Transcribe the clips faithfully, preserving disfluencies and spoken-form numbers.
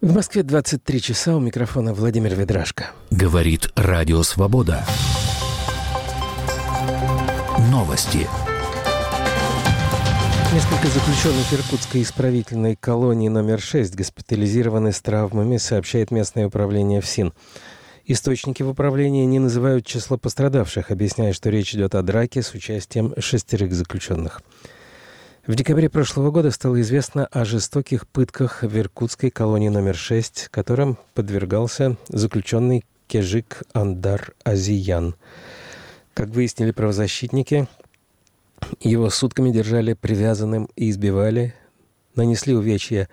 В Москве двадцать три часа, у микрофона Владимир Ведрашко. Говорит Радио Свобода. Новости. Несколько заключенных иркутской исправительной колонии номер шесть госпитализированы с травмами, сообщает местное управление ФСИН. Источники в управлении не называют число пострадавших, объясняя, что речь идет о драке с участием шестерых заключенных. В декабре прошлого года стало известно о жестоких пытках в иркутской колонии номер шесть, которым подвергался заключенный Кежик Андар Азиян. Как выяснили правозащитники, его сутками держали привязанным и избивали, нанесли увечья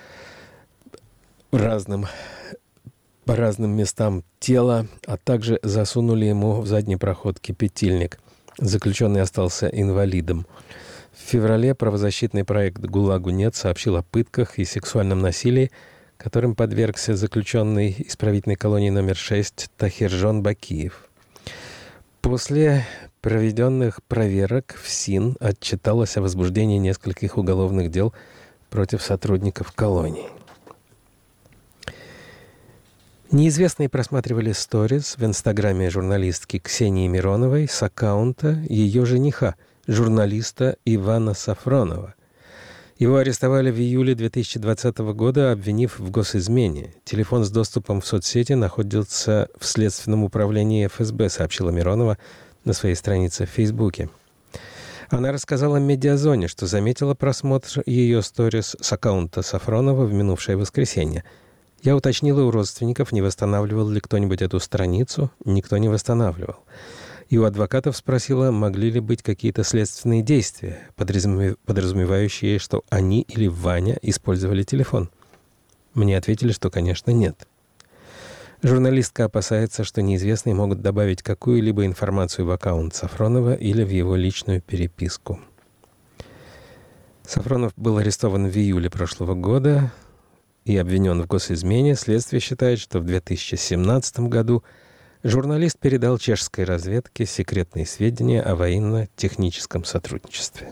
разным, по разным местам тела, а также засунули ему в задний проход кипятильник. Заключенный остался инвалидом. В феврале правозащитный проект «ГУЛАГу нет» сообщил о пытках и сексуальном насилии, которым подвергся заключенный исправительной колонии номер шесть Тахиржон Бакиев. После проведенных проверок ФСИН отчиталось о возбуждении нескольких уголовных дел против сотрудников колонии. Неизвестные просматривали сторис в инстаграме журналистки Ксении Мироновой с аккаунта ее жениха, журналиста Ивана Сафронова. Его арестовали в июле две тысячи двадцатого года, обвинив в госизмене. Телефон с доступом в соцсети находится в Следственном управлении эф эс бэ, сообщила Миронова на своей странице в Фейсбуке. Она рассказала «Медиазоне», что заметила просмотр ее сторис с аккаунта Сафронова в минувшее воскресенье. Я уточнила у родственников, не восстанавливал ли кто-нибудь эту страницу. Никто не восстанавливал. И у адвокатов спросила, могли ли быть какие-то следственные действия, подразумевающие, что они или Ваня использовали телефон. Мне ответили, что, конечно, нет. Журналистка опасается, что неизвестные могут добавить какую-либо информацию в аккаунт Сафронова или в его личную переписку. Сафронов был арестован в июле прошлого года и обвинен в госизмене. Следствие считает, что в две тысячи семнадцатом году журналист передал чешской разведке секретные сведения о военно-техническом сотрудничестве.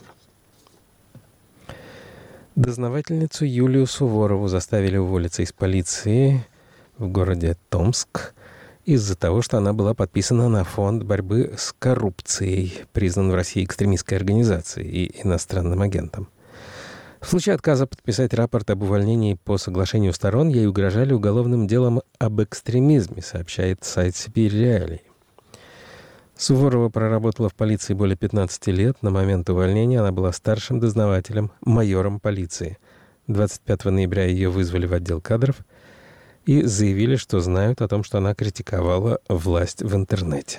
Дознавательницу Юлию Суворову заставили уволиться из полиции в городе Томск из-за того, что она была подписана на фонд борьбы с коррупцией, признан в России экстремистской организацией и иностранным агентом. В случае отказа подписать рапорт об увольнении по соглашению сторон ей угрожали уголовным делом об экстремизме, сообщает сайт «Сибирь Реалии». Суворова проработала в полиции более пятнадцати лет. На момент увольнения она была старшим дознавателем, майором полиции. двадцать пятого ноября ее вызвали в отдел кадров и заявили, что знают о том, что она критиковала власть в интернете.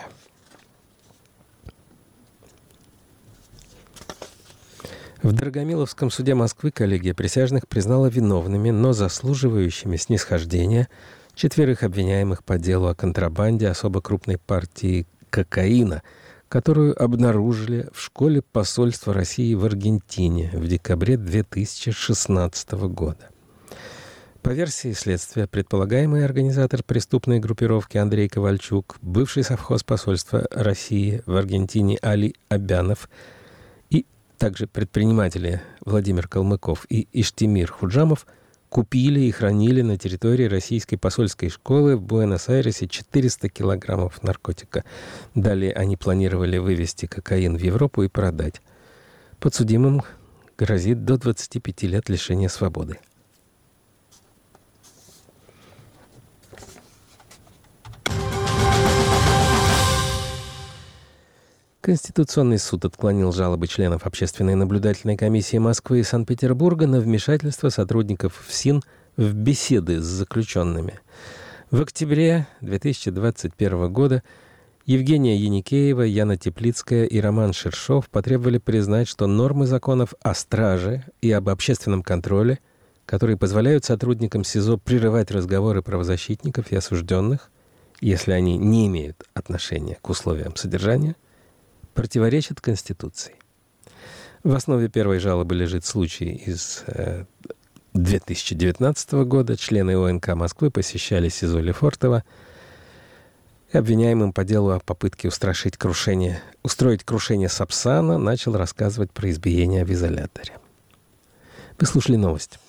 В Драгомиловском суде Москвы коллегия присяжных признала виновными, но заслуживающими снисхождения четверых обвиняемых по делу о контрабанде особо крупной партии кокаина, которую обнаружили в школе посольства России в Аргентине в декабре две тысячи шестнадцатого года. По версии следствия, предполагаемый организатор преступной группировки Андрей Ковальчук, бывший совхоз посольства России в Аргентине Али Абянов и также предприниматели Владимир Калмыков и Иштимир Худжамов купили и хранили на территории российской посольской школы в Буэнос-Айресе четыреста килограммов наркотика. Далее они планировали вывезти кокаин в Европу и продать. Подсудимым грозит до двадцати пяти лет лишения свободы. Конституционный суд отклонил жалобы членов Общественной наблюдательной комиссии Москвы и Санкт-Петербурга на вмешательство сотрудников ФСИН в беседы с заключенными. В октябре две тысячи двадцать первого года Евгения Яникеева, Яна Теплицкая и Роман Шершов потребовали признать, что нормы законов о страже и об общественном контроле, которые позволяют сотрудникам СИЗО прерывать разговоры правозащитников и осужденных, если они не имеют отношения к условиям содержания, противоречит Конституции. В основе первой жалобы лежит случай из э, две тысячи девятнадцатого года. Члены О Н К Москвы посещали СИЗО Лефортово. Обвиняемым по делу о попытке устрашить крушение, устроить крушение Сапсана начал рассказывать про избиение в изоляторе. Вы слушали новости.